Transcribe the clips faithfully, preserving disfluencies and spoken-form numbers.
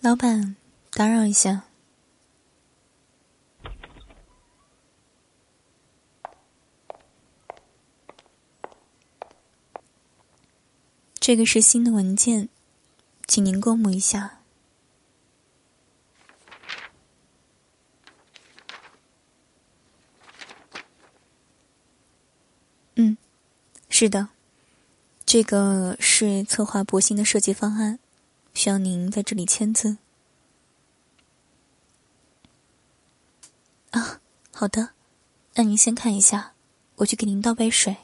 老板，打扰一下。这个是新的文件，请您过目一下。嗯，是的，这个是策划博新的设计方案，需要您在这里签字。啊，好的，那您先看一下，我去给您倒杯水。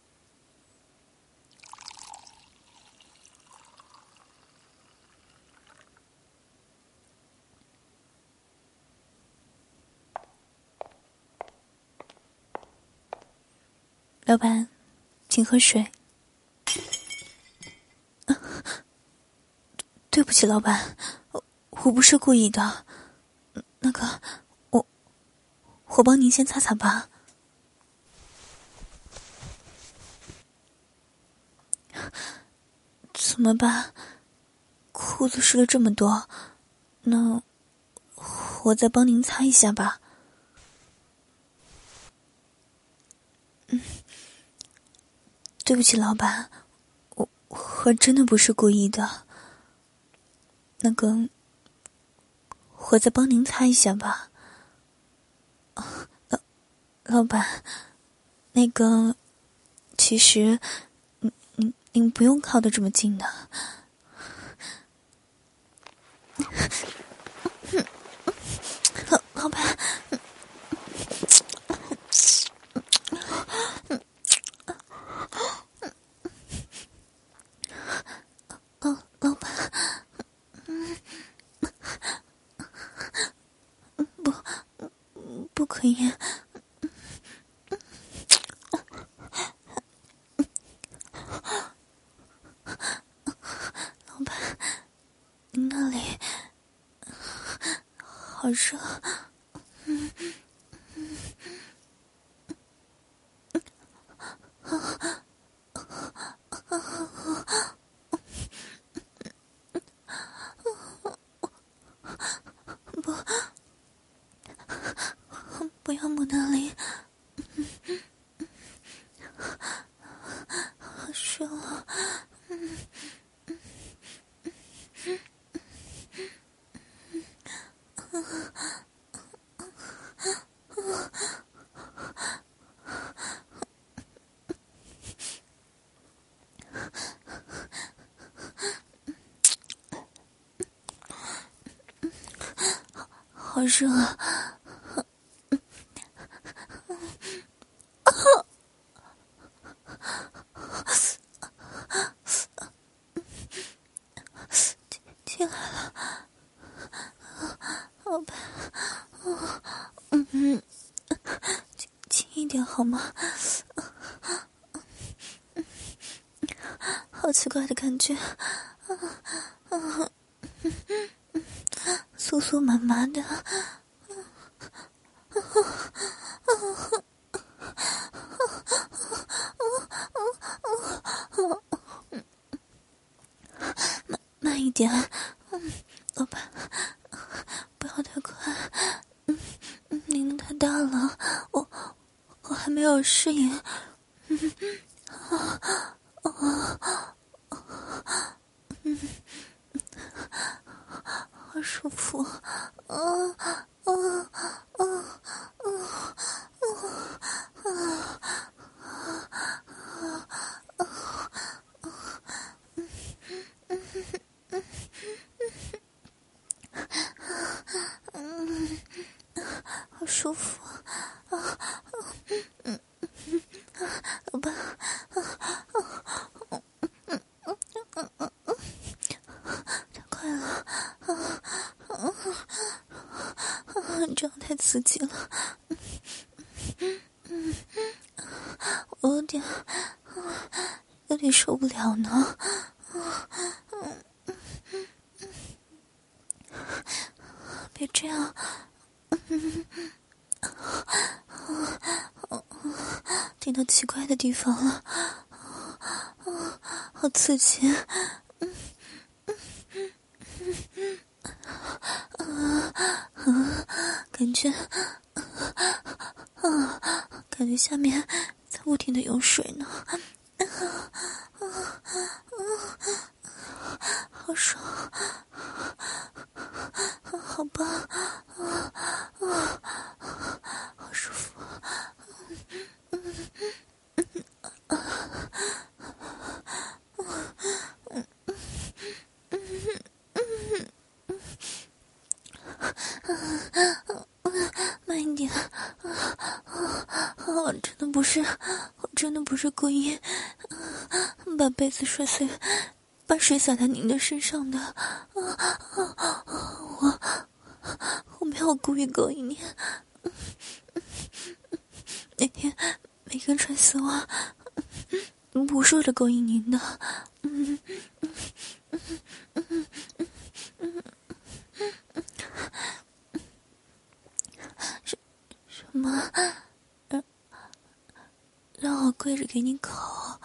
老板，请喝水。啊，对不起，老板，我我不是故意的。那个，我我帮您先擦擦吧。怎么办？裤子湿了这么多，那我再帮您擦一下吧。嗯，对不起，老板，我我真的不是故意的。那个，我再帮您擦一下吧。老老板，那个，其实，您您您不用靠得这么近的。老老板，老老板，不不可以。老板，您那里好热。嗯嗯不，不要摸那里，好热啊！好热啊！进来了，老板，嗯嗯，轻轻一点好吗？好奇怪的感觉，酥酥麻麻的。慢慢一点，嗯，老板，不要太快，嗯嗯，您的太大了，我我还没有适应，嗯啊啊嗯，好舒服，啊啊啊啊啊啊！好舒服啊！嗯嗯，老板，太快了啊啊啊！这样太刺激了，嗯嗯，我有点有点受不了呢。别这样，听到奇怪的地方了，好刺激， 圈，啊，感觉下面在不停的涌水呢，好爽，好棒，好舒服。慢一点，我真的不是，我真的不是故意把被子摔碎，把水洒在您的身上的。我我没有故意勾引你。那天每根穿丝袜无数的勾引您的。嗯嗯嗯嗯什什么？让让我跪着给你口？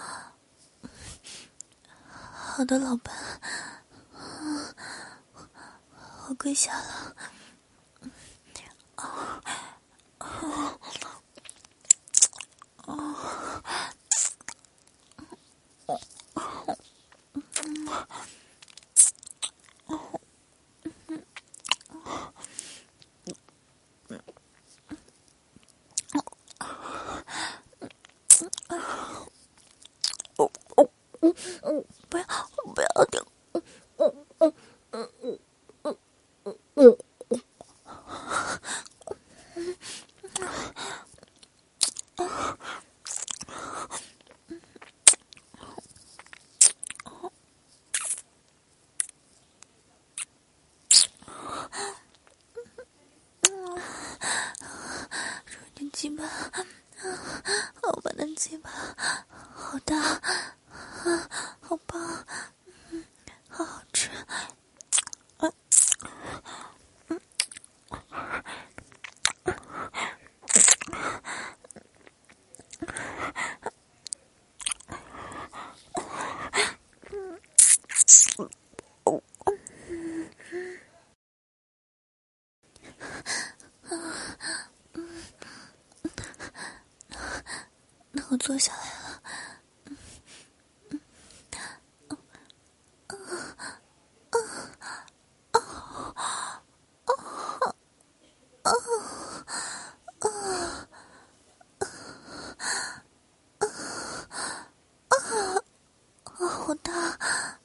好的，老板，我跪下了。哦哦哦哦哦嗯嗯，不要不要停！嗯嗯嗯嗯嗯嗯嗯嗯。鸡巴，老板的鸡巴好大，好棒，好好吃。啊哦那我坐下来了。啊，好大！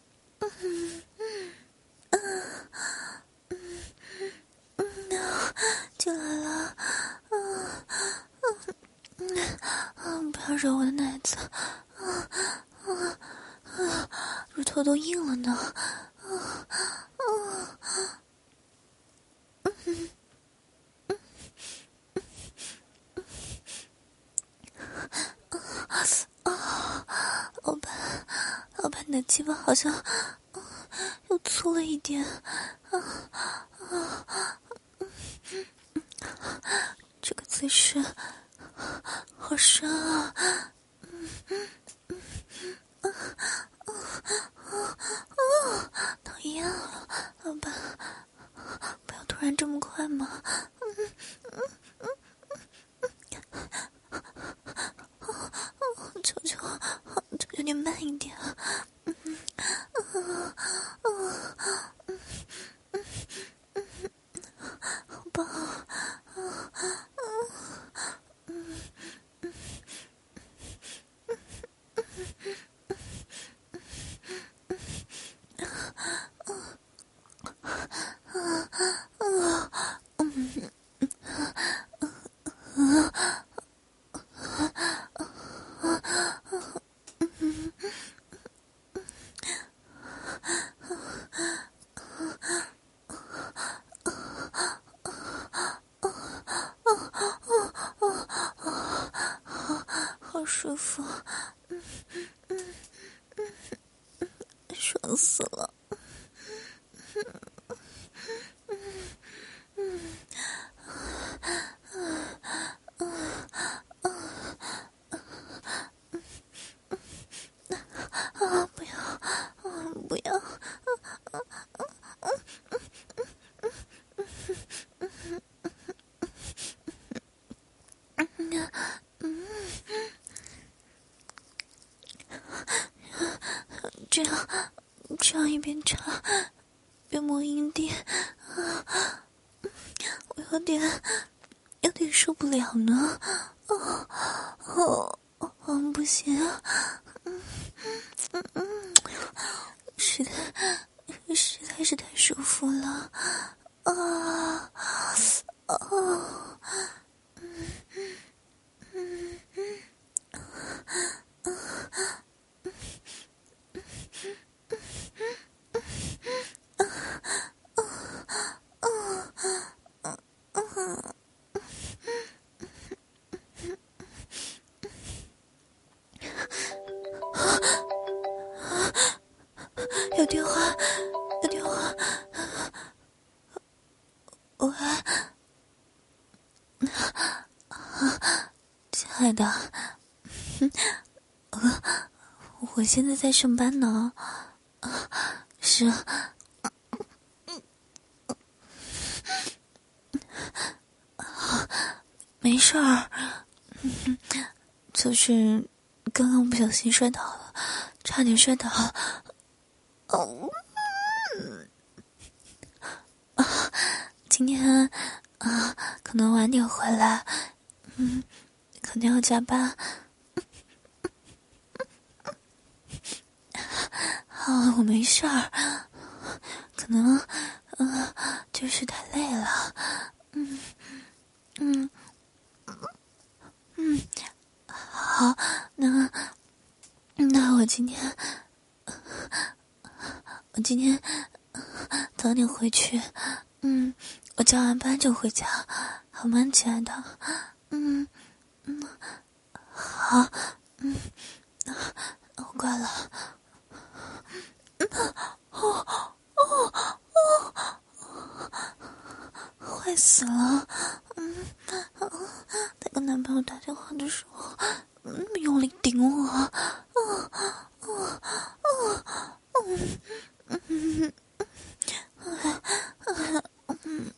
进来了。嗯嗯嗯，不要惹我的奶子。啊啊啊！乳头都硬了呢。啊啊！啊，老板，老板，你的鸡巴好像、啊、又粗了一点。啊啊！这个姿势好深啊！嗯嗯嗯啊啊啊！讨厌了，老板，不要突然这么快嘛！嗯嗯嗯嗯，求求，求求你慢一点。嗯啊啊啊！嗯嗯嗯，好棒啊！啊啊嗯嗯好舒服，嗯嗯嗯嗯，爽死了。啊！不要，啊！不要， 这样这样一边插边摸阴蒂，啊，我有点有点受不了呢。哦哦哦，不行，嗯嗯嗯，实在实在是太舒服了，啊啊，嗯嗯嗯。有电话，有电话，喂，亲爱的，呃，我现在在上班呢，是，没事儿，就是刚刚不小心摔倒了，差点摔倒，哦，啊，今天啊可能晚点回来，嗯，肯定要加班。啊，我没事儿，可能，呃，就是太累了，嗯嗯嗯，好，那那我今天，我今天早点回去，嗯，我加完班就回家，好吗，亲爱的？嗯嗯，好，嗯，我挂了。哦哦哦，坏死了！嗯，在跟男朋友打电话的时候，嗯，用力顶我，啊啊啊啊！嗯嗯嗯嗯，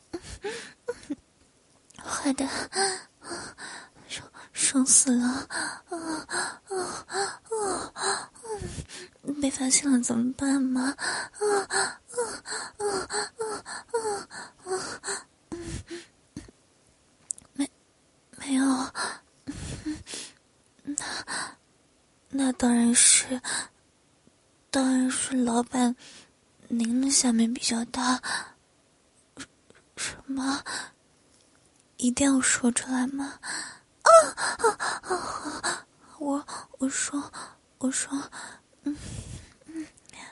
坏的，爽爽死了！啊啊啊啊！嗯，被发现了怎么办嘛？啊啊啊啊啊啊！没没有，那那当然是，当然是老板您的下面比较大。什么？一定要说出来吗？啊啊啊！我我说我说，嗯嗯，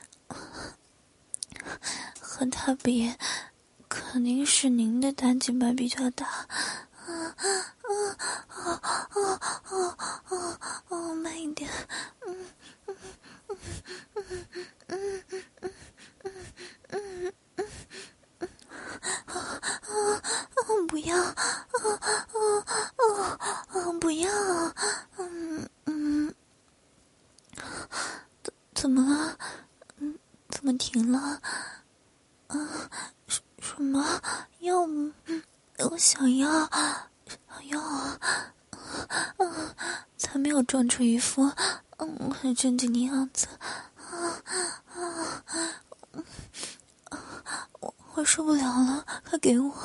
和他比，肯定是您的大鸡巴比较大。啊啊啊啊啊啊啊！慢一点，嗯嗯嗯嗯嗯嗯嗯嗯嗯嗯啊啊！不要啊啊啊啊！不要，嗯嗯，怎怎么了？嗯，怎么停了？啊，什什么要？嗯，我想要，想要啊！啊，才没有装出一副嗯很正经的样子。啊啊啊！我我受不了了，快给我！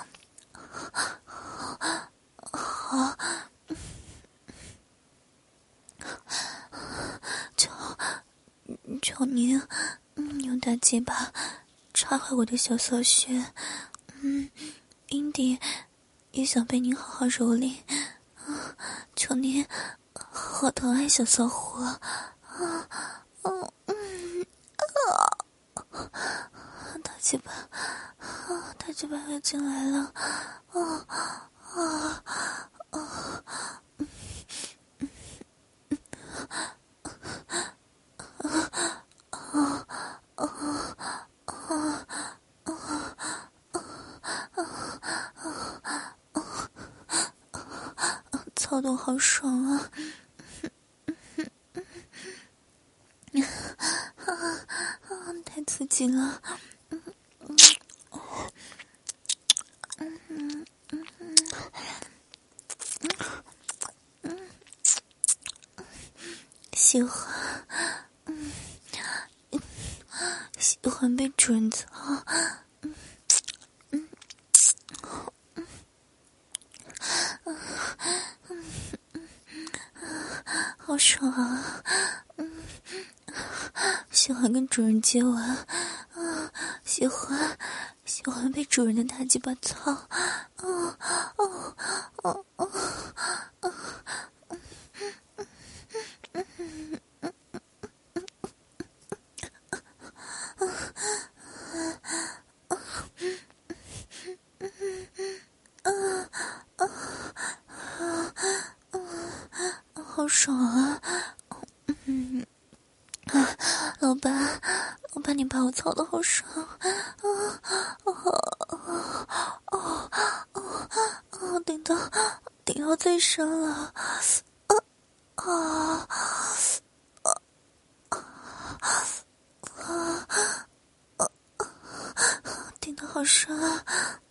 好，求求您，嗯，用大鸡巴插坏我的小骚穴，嗯，阴蒂也想被您好好蹂躏，啊，求您好好疼爱小骚货，啊，嗯嗯啊，大鸡巴，啊，大鸡巴要进来了，啊啊啊！操动好爽啊！啊啊！太刺激了！嗯嗯嗯嗯嗯嗯，喜欢，嗯， 欢被主人操，嗯嗯嗯嗯嗯嗯，好爽啊！嗯，喜欢跟主人接吻，啊，喜欢喜欢被主人的大鸡巴操，啊啊啊啊啊！好爽啊！嗯，老板，老板，你把我操的好爽啊！哦哦哦哦哦，顶到顶到最深了！啊啊啊啊啊！顶到好深啊！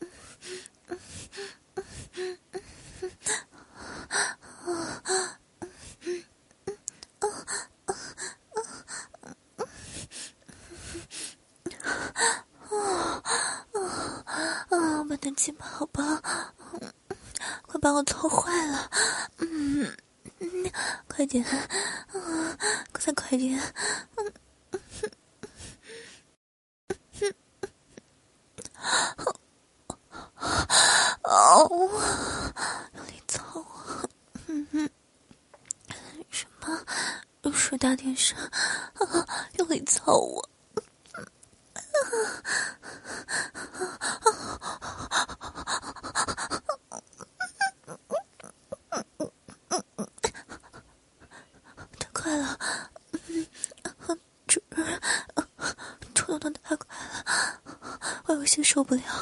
啊！我的鸡巴好棒，快把我操坏了！嗯嗯，快点，啊，再快点！嗯嗯哦，用力操我！嗯嗯，什么？又说大点声！啊，用力操我！太快了！主人，冲动的太快了，我有些受不了。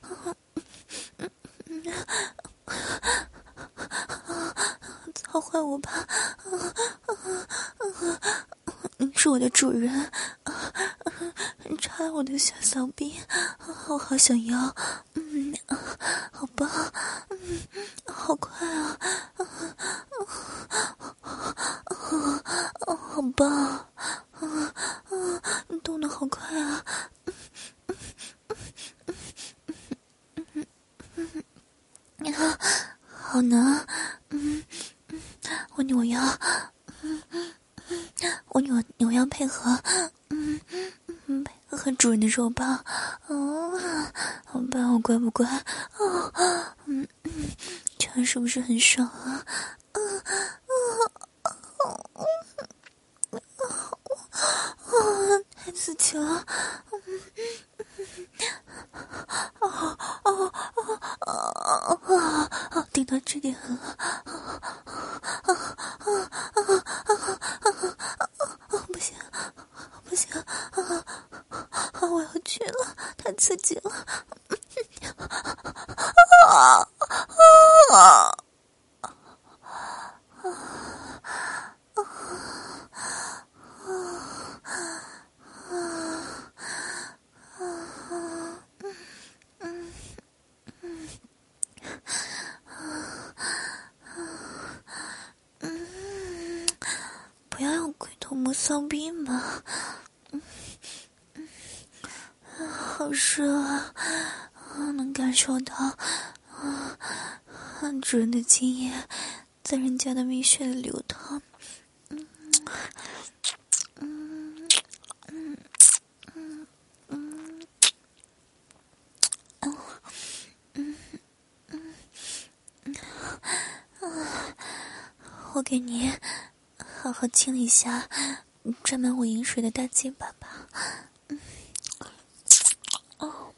操坏我吧！你是我的主人，插我的小骚逼，我好想要。嗯，好棒，嗯，好快啊！好棒，啊啊，动得好快啊！好呢，嗯嗯，我扭腰，嗯嗯，我扭扭腰配合，嗯嗯，配合主人的肉棒，哦，好棒，好乖不乖？哦，嗯嗯，这样是不是很爽啊？嗯嗯嗯嗯，太刺激了！哦哦哦哦哦！顶到这点了！啊啊啊啊啊！不行不行！啊啊！我要去了，太刺激了！啊啊啊！嗯，不要用龟头摸骚逼嘛！嗯嗯，好热啊！啊，能感受到啊，主人的精液在人家的蜜穴里流淌。嗯嗯嗯嗯嗯嗯嗯嗯啊！我给你好好亲一下沾满我饮水的大鸡巴吧。嗯哦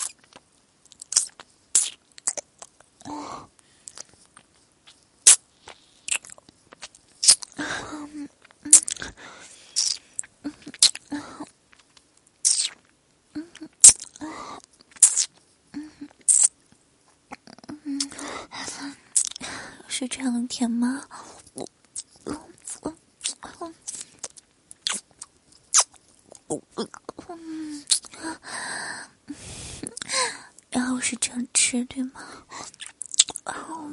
哦嗯嗯嗯嗯，是这样甜吗？我我我我我嗯，然后是这样吃对吗？然后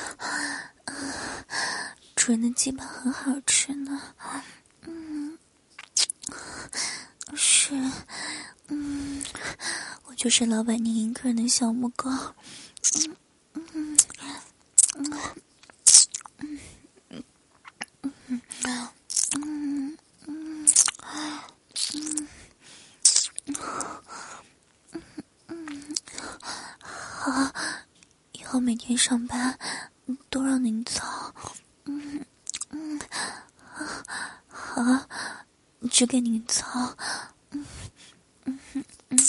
主人的鸡巴很好吃呢。嗯，是，嗯，我就是老板娘一个人的小母狗。嗯嗯嗯嗯嗯嗯嗯嗯嗯，好，以后每天上班都让您操。嗯嗯，好，只给您操。嗯嗯嗯嗯。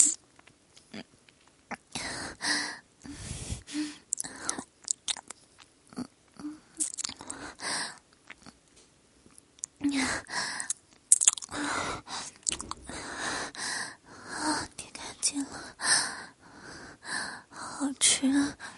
啊，舔干净了，好吃啊！